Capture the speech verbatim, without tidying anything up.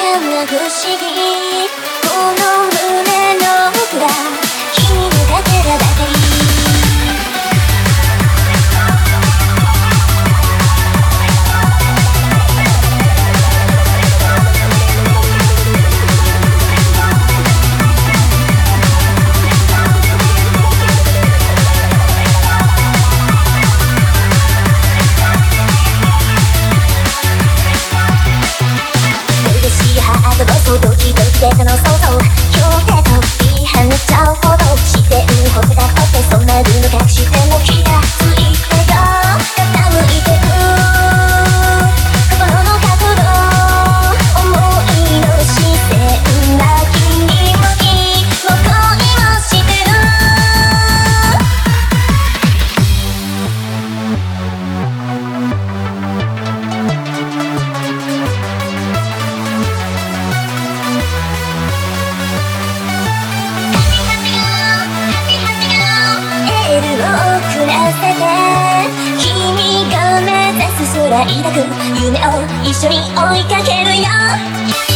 な不思議この胸の奥は君のかけらだけいいドキドキでその想像今日で飛び跳ねちゃうほどしてるほせがほってそんなルール隠しても気がついてよ傾いてく心の角度思いの視線が君も君も恋もしてる君が目指す空抱く夢を一緒に追いかけるよ